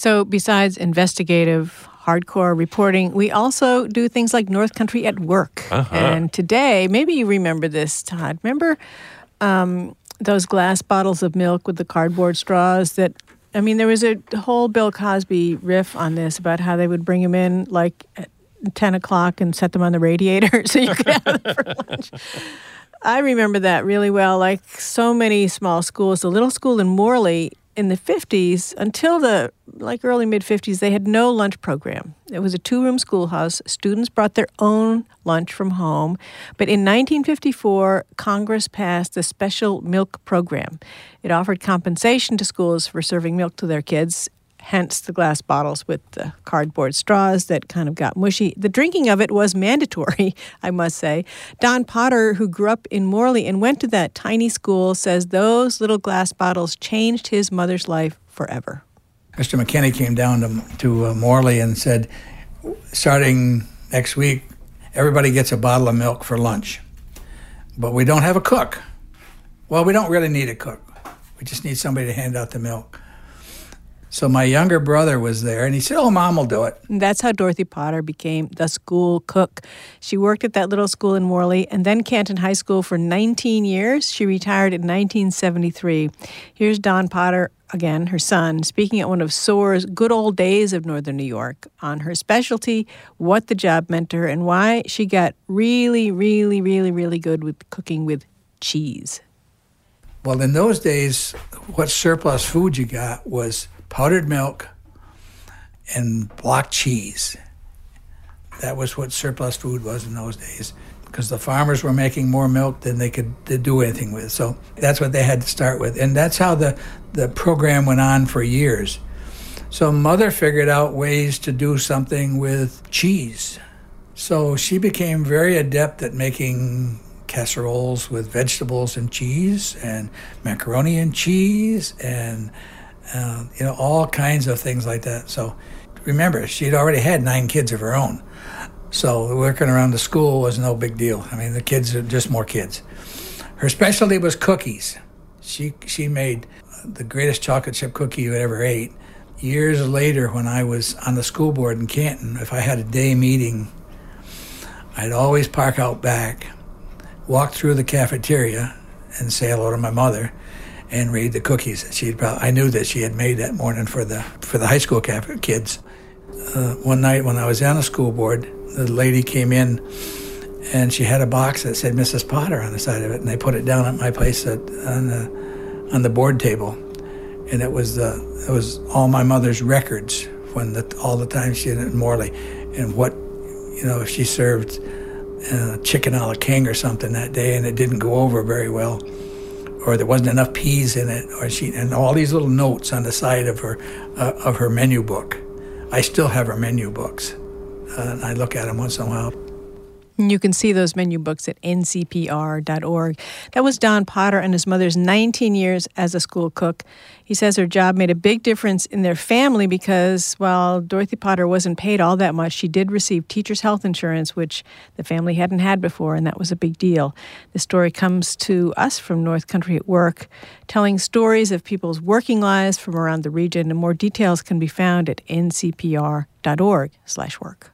So besides investigative hardcore reporting, we also do things like North Country at Work. And today, maybe you remember this, Todd. Remember those glass bottles of milk with the cardboard straws that, I mean, there was a whole Bill Cosby riff on this about how they would bring them in like at 10 o'clock and set them on the radiator so you could have them for lunch. I remember that really well. Like so many small schools, the little school in Morley in the 50s, until the early mid-50s, they had no lunch program. It was a 2-room schoolhouse. Students brought their own lunch from home. But in 1954, Congress passed the Special Milk Program. It offered compensation to schools for serving milk to their kids, hence the glass bottles with the cardboard straws that kind of got mushy. The drinking of it was mandatory, I must say. Don Potter, who grew up in Morley and went to that tiny school, says those little glass bottles changed his mother's life forever. Mr. McKinney came down to Morley and said, starting next week, everybody gets a bottle of milk for lunch. But we don't have a cook. Well, we don't really need a cook. We just need somebody to hand out the milk. So my younger brother was there, and he said, Mom will do it. And that's how Dorothy Potter became the school cook. She worked at that little school in Morley and then Canton High School for 19 years. She retired in 1973. Here's Don Potter, again, her son, speaking at one of SOAR's Good Old Days of Northern New York on her specialty, what the job meant to her, and why she got really, really, really, really good with cooking with cheese. Well, in those days, what surplus food you got was powdered milk and block cheese. That was what surplus food was in those days, because the farmers were making more milk than they could do anything with. So that's what they had to start with. And that's how the program went on for years. So Mother figured out ways to do something with cheese. So she became very adept at making casseroles with vegetables and cheese and macaroni and cheese and all kinds of things like that. So remember, she'd already had 9 kids of her own. So working around the school was no big deal. I mean, the kids are just more kids. Her specialty was cookies. She made the greatest chocolate chip cookie you ever ate. Years later, when I was on the school board in Canton, if I had a day meeting, I'd always park out back, walk through the cafeteria, and say hello to my mother, and read the cookies that I knew that she had made that morning for the high school kids. One night when I was on the school board, the lady came in and she had a box that said Mrs. Potter on the side of it, and they put it down at my place on the board table, and it was all my mother's records when all the time she did it in Morley, and what if she served chicken a la king or something that day and it didn't go over very well, or there wasn't enough peas in it, and all these little notes on the side of her menu book. I still have her menu books, and I look at them once in a while. You can see those menu books at ncpr.org. That was Don Potter and his mother's 19 years as a school cook. He says her job made a big difference in their family because while Dorothy Potter wasn't paid all that much, she did receive teacher's health insurance, which the family hadn't had before, and that was a big deal. The story comes to us from North Country at Work, telling stories of people's working lives from around the region, and more details can be found at ncpr.org/work.